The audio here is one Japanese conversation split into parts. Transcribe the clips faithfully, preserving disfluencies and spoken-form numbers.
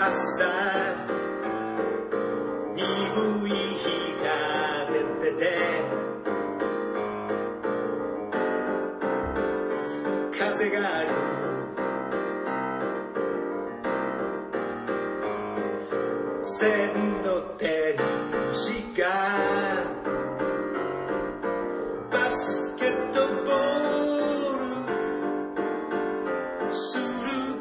朝鈍い日が出てて風がある千の天使がバスケットボールする。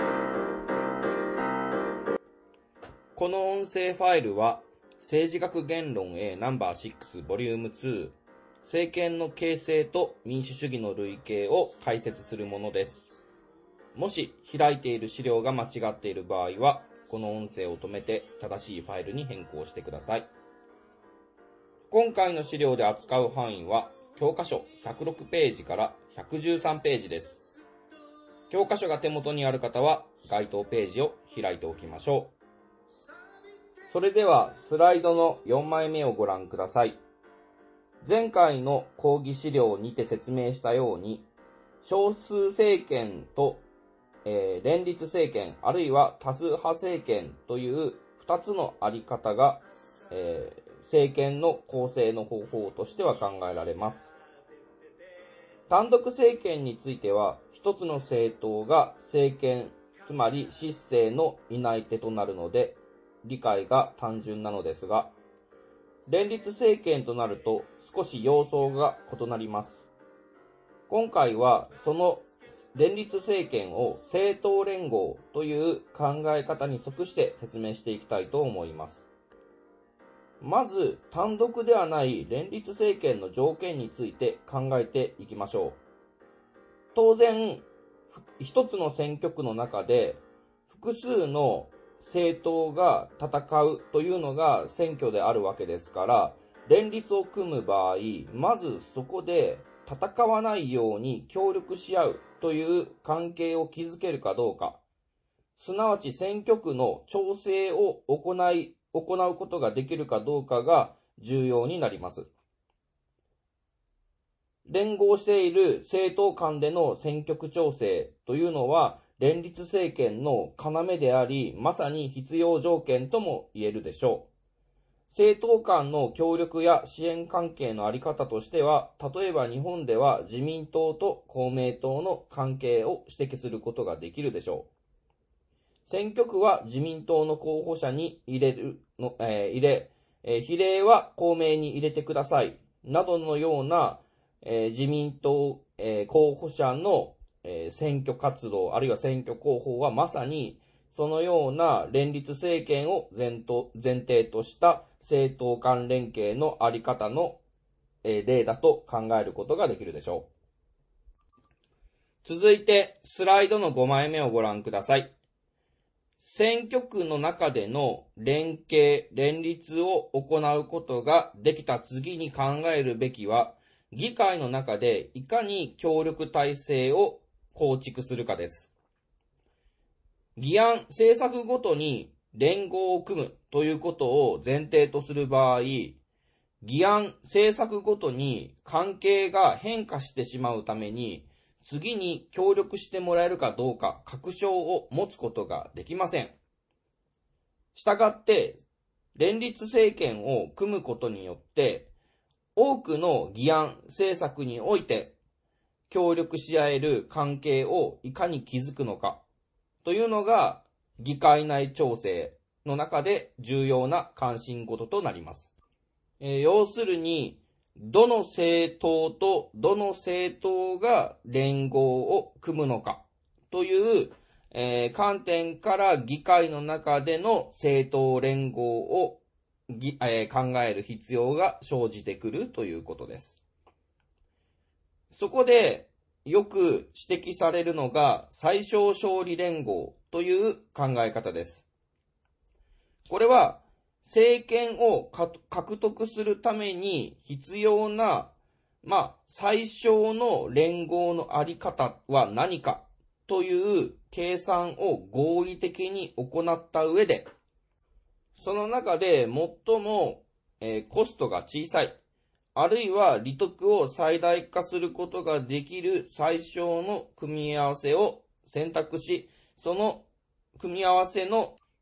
この音声ファイルは政治学言論 A ナンバーろくボリュームに政権の形成と民主主義の類型を解説するものです。もし開いている資料が間違っている場合はこの音声を止めて正しいファイルに変更してください。今回の資料で扱う範囲は教科書ひゃくろくページからひゃくじゅうさんページです。教科書が手元にある方は該当ページを開いておきましょう。それではスライドのよんまいめをご覧ください。前回の講義資料にて説明したように、少数政権と、えー、連立政権あるいは多数派政権というふたつのあり方が、えー、政権の構成の方法としては考えられます。単独政権については、一つの政党が政権、つまり執政の担い手となるので、理解が単純なのですが、連立政権となると少し様相が異なります。今回はその連立政権を政党連合という考え方に即して説明していきたいと思います。まず単独ではない連立政権の条件について考えていきましょう。当然、一つの選挙区の中で複数の政党が戦うというのが選挙であるわけですから、連立を組む場合、まずそこで戦わないように協力し合うという関係を築けるかどうか、すなわち選挙区の調整を行い、行うことができるかどうかが重要になります。連合している政党間での選挙区調整というのは、連立政権の要であり、まさに必要条件とも言えるでしょう。政党間の協力や支援関係のあり方としては、例えば日本では自民党と公明党の関係を指摘することができるでしょう。選挙区は自民党の候補者に入れるの、えー、入れ、えー、比例は公明に入れてください、などのような、えー、自民党、えー、候補者の選挙活動あるいは選挙広報はまさにそのような連立政権を前提とした政党間連携のあり方の例だと考えることができるでしょう。続いてスライドのごまいめをご覧ください。選挙区の中での連携、連立を行うことができた次に考えるべきは、議会の中でいかに協力体制を構築するかです。議案、政策ごとに連合を組むということを前提とする場合、議案、政策ごとに関係が変化してしまうために、次に協力してもらえるかどうか確証を持つことができません。したがって、連立政権を組むことによって、多くの議案、政策において、協力し合える関係をいかに築くのかというのが議会内調整の中で重要な関心事となります。えー、要するに、どの政党とどの政党が連合を組むのかという、えー、観点から議会の中での政党連合を、えー、考える必要が生じてくるということです。そこでよく指摘されるのが最小勝利連合という考え方です。これは政権を獲得するために必要な、まあ、最小の連合のあり方は何かという計算を合理的に行った上で、その中で最も、えー、コストが小さい、あるいは利得を最大化することができる最小の組み合わせを選択し、その組み合わせの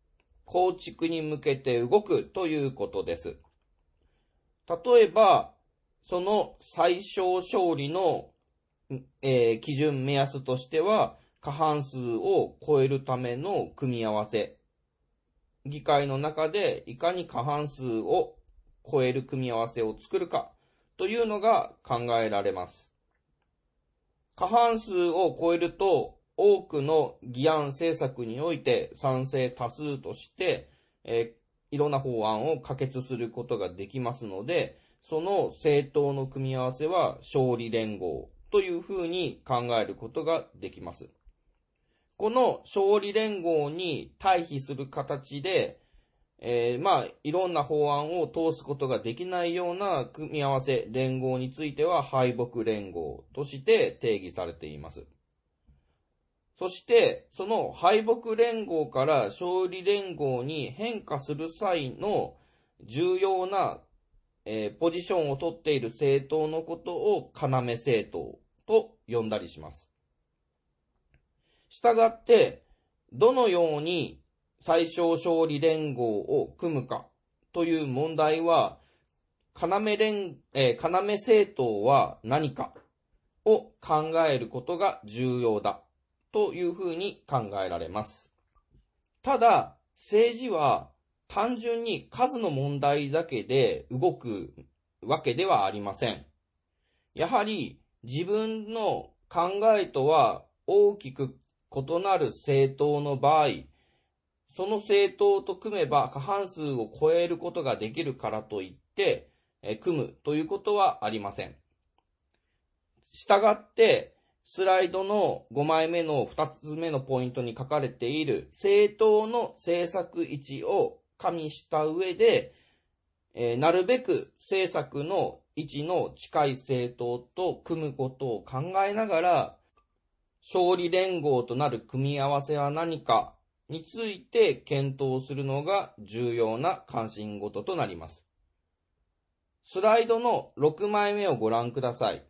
構築に向けて動くということです。例えば、その最小勝利の、えー、基準目安としては、過半数を超えるための組み合わせ。議会の中でいかに過半数を超える組み合わせを作るかというのが考えられます。過半数を超えると多くの議案政策において賛成多数として、えー、いろんな法案を可決することができますので、その政党の組み合わせは勝利連合というふうに考えることができます。この勝利連合に対比する形で、えー、まあ、いろんな法案を通すことができないような組み合わせ、連合については敗北連合として定義されています。そして、その敗北連合から勝利連合に変化する際の重要な、えー、ポジションを取っている政党のことを要政党と呼んだりします。したがって、どのように最小勝利連合を組むかという問題は、要連、えー、要政党は何かを考えることが重要だというふうに考えられます。ただ、政治は単純に数の問題だけで動くわけではありません。やはり自分の考えとは大きく異なる政党の場合、その政党と組めば過半数を超えることができるからといって、え組むということはありません。したがって、スライドのごまいめのふたつめのポイントに書かれている政党の政策位置を加味した上で、えー、なるべく政策の位置の近い政党と組むことを考えながら、勝利連合となる組み合わせは何かについて検討するのが重要な関心事となります。スライドのろくまいめをご覧ください。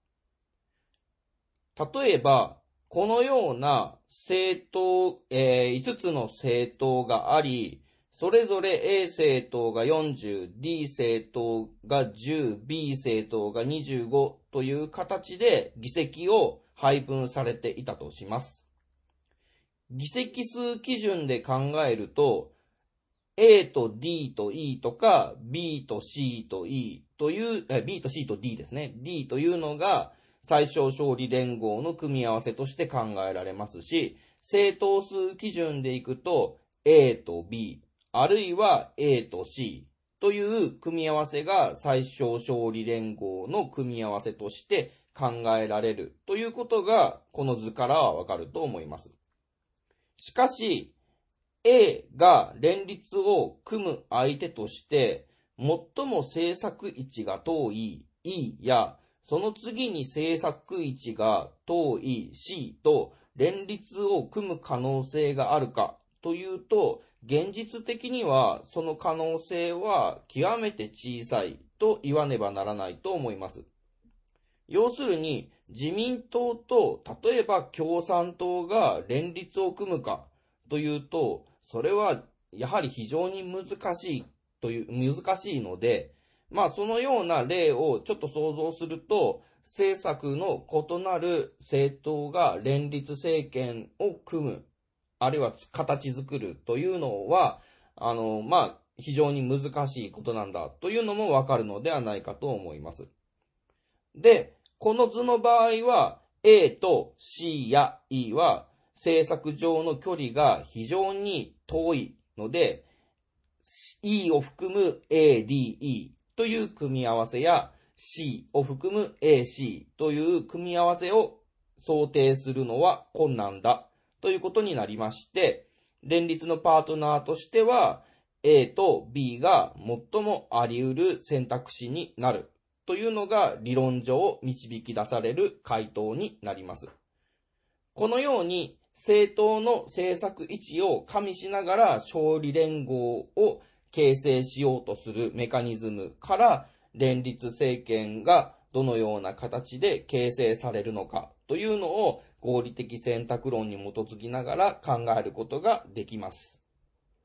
例えば、このような政党、えー、いつつの政党があり、それぞれ A 政党がよんじゅう、D 政党がじゅう、B 政党がにじゅうごという形で議席を配分されていたとします。議席数基準で考えると、A と D と E とか B と C と E という、B と C と D ですね。D というのが最小勝利連合の組み合わせとして考えられますし、政党数基準でいくと A と B、あるいは A と C という組み合わせが最小勝利連合の組み合わせとして考えられるということがこの図からはわかると思います。しかし、A が連立を組む相手として、最も政策位置が遠い E や、その次に政策位置が遠い C と連立を組む可能性があるかというと、現実的にはその可能性は極めて小さいと言わねばならないと思います。要するに、自民党と例えば共産党が連立を組むかというと、それはやはり非常に難しいという、難しいので、まあそのような例をちょっと想像すると、政策の異なる政党が連立政権を組む、あるいは形作るというのは、あの、まあ非常に難しいことなんだというのもわかるのではないかと思います。で、この図の場合は A と C や E は政策上の距離が非常に遠いので E を含む エーディーイー という組み合わせや C を含む エーシー という組み合わせを想定するのは困難だということになりまして、連立のパートナーとしては A と B が最もあり得る選択肢になるというのが理論上導き出される回答になります。このように政党の政策位置を加味しながら勝利連合を形成しようとするメカニズムから連立政権がどのような形で形成されるのかというのを合理的選択論に基づきながら考えることができます。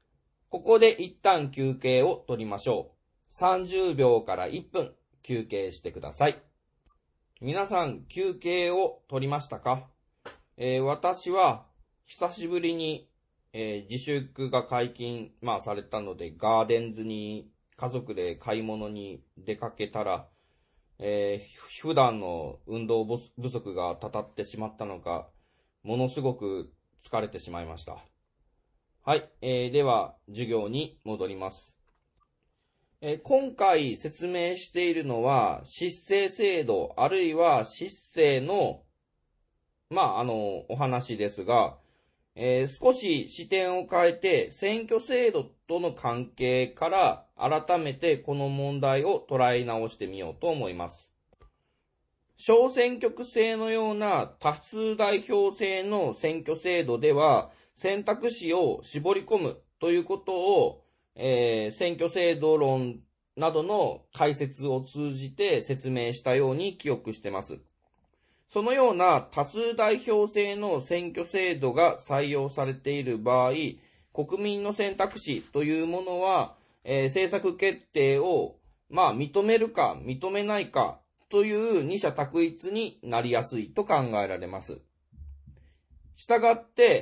ここで一旦休憩を取りましょう。さんじゅうびょうからいっぷん休憩してください。皆さん休憩を取りましたか？えー、私は久しぶりに、えー、自粛が解禁、まあ、されたのでガーデンズに家族で買い物に出かけたら、えー、普段の運動不足がたたってしまったのか、ものすごく疲れてしまいました。はい、えー、では授業に戻ります。えー、今回説明しているのは、失政制度、あるいは失政の、まあ、あの、お話ですが、えー、少し視点を変えて、選挙制度との関係から改めてこの問題を捉え直してみようと思います。小選挙区制のような多数代表制の選挙制度では、選択肢を絞り込むということを、えー、選挙制度論などの解説を通じて説明したように記憶しています。そのような多数代表制の選挙制度が採用されている場合、国民の選択肢というものは、えー、政策決定を、まあ、認めるか認めないかという二者択一になりやすいと考えられます。したがって、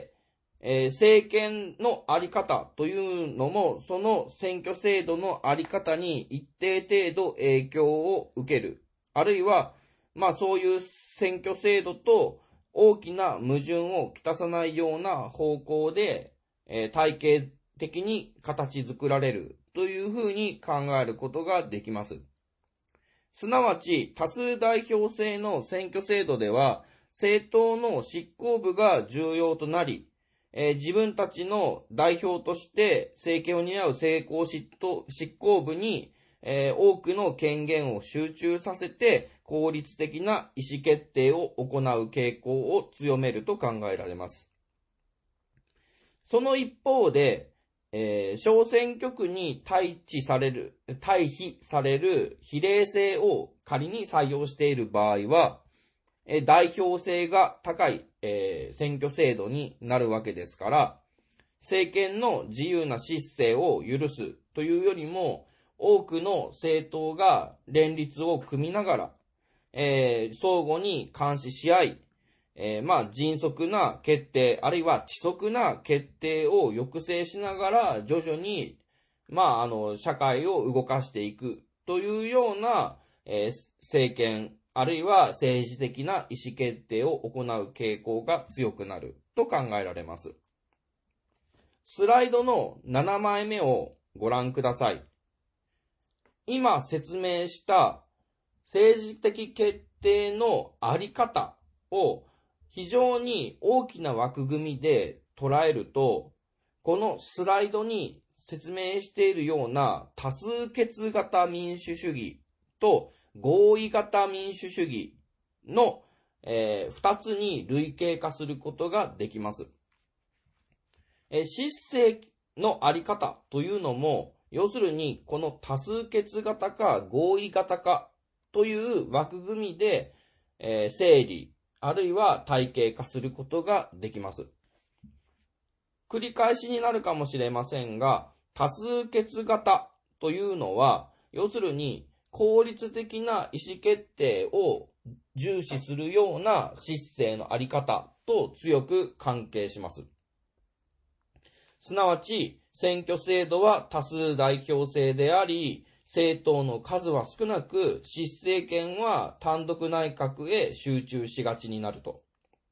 えー、政権のあり方というのも、その選挙制度のあり方に一定程度影響を受ける。あるいは、まあそういう選挙制度と大きな矛盾をきたさないような方向で、えー、体系的に形作られるというふうに考えることができます。すなわち多数代表制の選挙制度では政党の執行部が重要となり、えー、自分たちの代表として政権を担う政党執行部に、えー、多くの権限を集中させて効率的な意思決定を行う傾向を強めると考えられます。その一方で、えー、小選挙区に対置される、対比される比例制を仮に採用している場合は、えー、代表性が高い、えー、選挙制度になるわけですから、政権の自由な失政を許すというよりも、多くの政党が連立を組みながら、えー、相互に監視し合い、えー、まあ迅速な決定、あるいは遅速な決定を抑制しながら徐々に、まああの、社会を動かしていくというような、えー、政権、あるいは政治的な意思決定を行う傾向が強くなると考えられます。スライドのななまいめをご覧ください。今説明した政治的決定のあり方を非常に大きな枠組みで捉えると、このスライドに説明しているような多数決型民主主義と合意型民主主義の、えー、二つに類型化することができます。えー、失政のあり方というのも、要するにこの多数決型か合意型かという枠組みで、えー、整理あるいは体系化することができます。繰り返しになるかもしれませんが、多数決型というのは要するに効率的な意思決定を重視するような失政のあり方と強く関係します。すなわち選挙制度は多数代表制であり、政党の数は少なく、執政権は単独内閣へ集中しがちになると。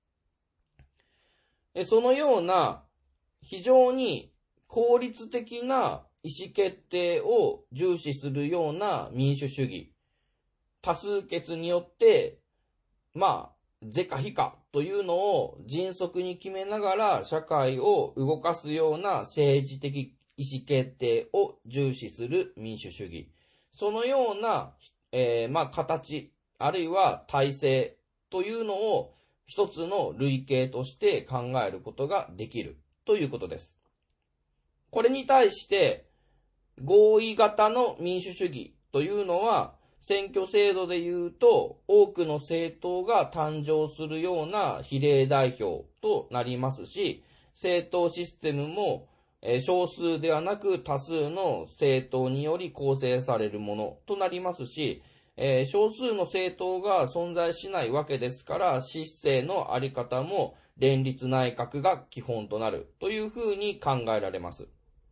そのような非常に効率的な意思決定を重視するような民主主義、多数決によって、まあ、是か非かというのを迅速に決めながら社会を動かすような政治的意思決定を重視する民主主義。そのような、えー、まあ、形、あるいは体制というのを一つの類型として考えることができるということです。これに対して合意型の民主主義というのは選挙制度でいうと多くの政党が誕生するような比例代表となりますし、政党システムもえー、少数ではなく多数の政党により構成されるものとなりますし、えー、少数の政党が存在しないわけですから、執政のあり方も連立内閣が基本となるというふうに考えられます。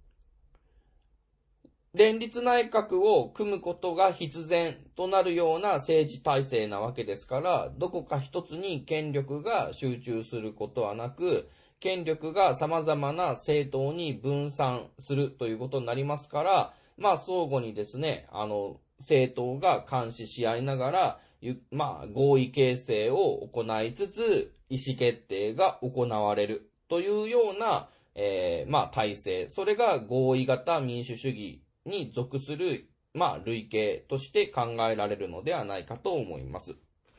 連立内閣を組むことが必然となるような政治体制なわけですから、どこか一つに権力が集中することはなく、権力が様々な政党に分散するということになりますから、まあ相互にですね、あの、政党が監視し合いながら、まあ合意形成を行いつつ、意思決定が行われるというような、えー、まあ体制、それが合意型民主主義に属する、まあ、類型として考えられるのではないかと思います。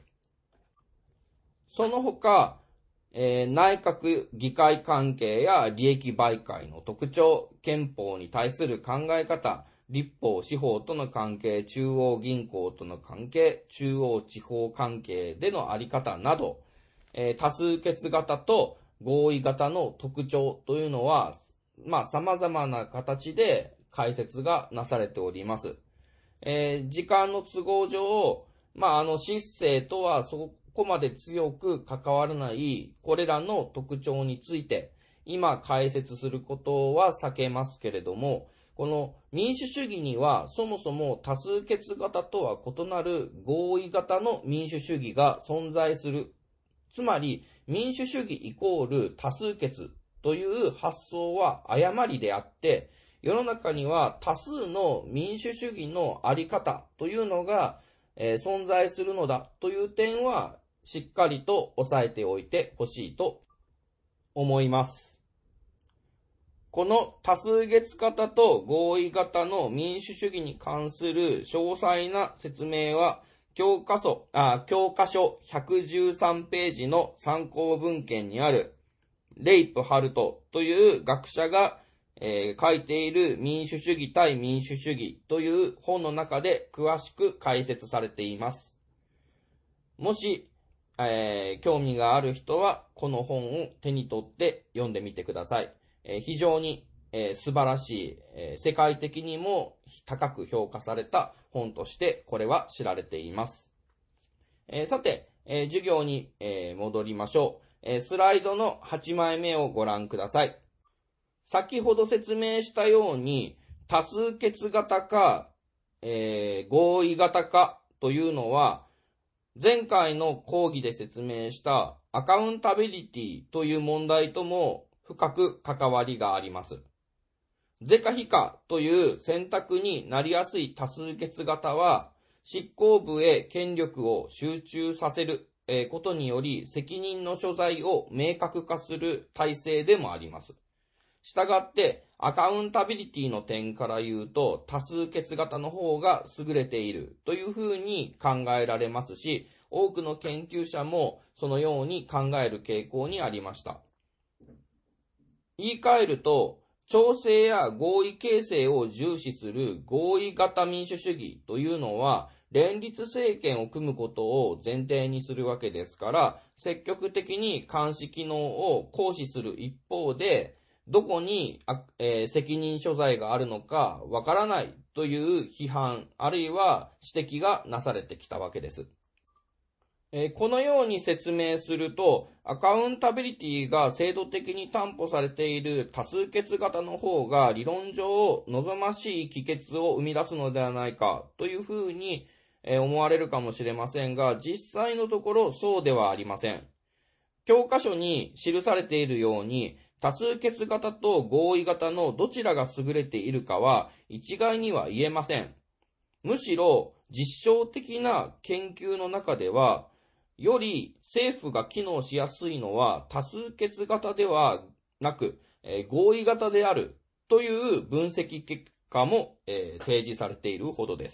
その他、えー、内閣議会関係や利益媒介の特徴、憲法に対する考え方、立法、司法との関係、中央銀行との関係、中央地方関係でのあり方など、えー、多数決型と合意型の特徴というのは、まあ、様々な形で解説がなされております。えー、時間の都合上、まあ、あの、執政とはそこまで強く関わらない、これらの特徴について、今解説することは避けますけれども、この民主主義にはそもそも多数決型とは異なる合意型の民主主義が存在する。つまり、民主主義イコール多数決という発想は誤りであって、世の中には多数の民主主義のあり方というのが、えー、存在するのだという点はしっかりと押さえておいてほしいと思います。この多数決型と合意型の民主主義に関する詳細な説明は教科書、あ、教科書ひゃくじゅうさんページの参考文献にあるレイプ・ハルトという学者がえー、書いている民主主義対民主主義という本の中で詳しく解説されています。もし、えー、興味がある人はこの本を手に取って読んでみてください。えー、非常に、えー、素晴らしい、えー、世界的にも高く評価された本としてこれは知られています。えー、さて、えー、授業に、えー、戻りましょう、えー。スライドのはちまいめをご覧ください。先ほど説明したように多数決型か、えー、合意型かというのは前回の講義で説明したアカウンタビリティという問題とも深く関わりがあります。是か非かという選択になりやすい多数決型は執行部へ権力を集中させることにより責任の所在を明確化する体制でもあります。したがって、アカウンタビリティの点から言うと、多数決型の方が優れているというふうに考えられますし、多くの研究者もそのように考える傾向にありました。言い換えると、調整や合意形成を重視する合意型民主主義というのは、連立政権を組むことを前提にするわけですから、積極的に監視機能を行使する一方で、どこに、えー、責任所在があるのかわからないという批判あるいは指摘がなされてきたわけです。えー、このように説明するとアカウンタビリティが制度的に担保されている多数決型の方が理論上望ましい帰結を生み出すのではないかというふうに思われるかもしれませんが、実際のところそうではありません。教科書に記されているように多数決型と合意型のどちらが優れているかは一概には言えません。むしろ実証的な研究の中では、より政府が機能しやすいのは多数決型ではなく、えー、合意型であるという分析結果も、えー、提示されているほどです。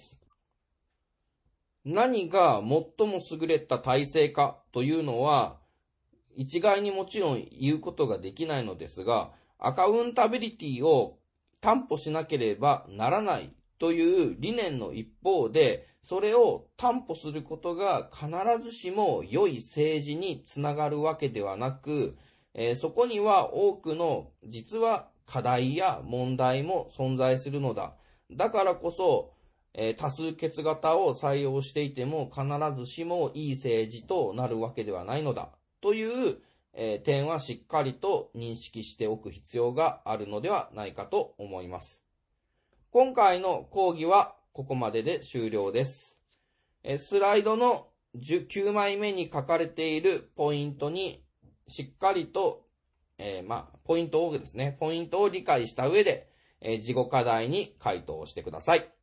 何が最も優れた体制かというのは、一概にもちろん言うことができないのですが、アカウンタビリティを担保しなければならないという理念の一方で、それを担保することが必ずしも良い政治につながるわけではなく、えー、そこには多くの実は課題や問題も存在するのだ。だからこそ、えー、多数決型を採用していても必ずしもいい政治となるわけではないのだ。という、えー、点はしっかりと認識しておく必要があるのではないかと思います。今回の講義はここまでで終了です。えー、スライドのきゅうまいめに書かれているポイントにしっかりと、えー、まあ、ポイントをですね、ポイントを理解した上で、えー、事後課題に回答してください。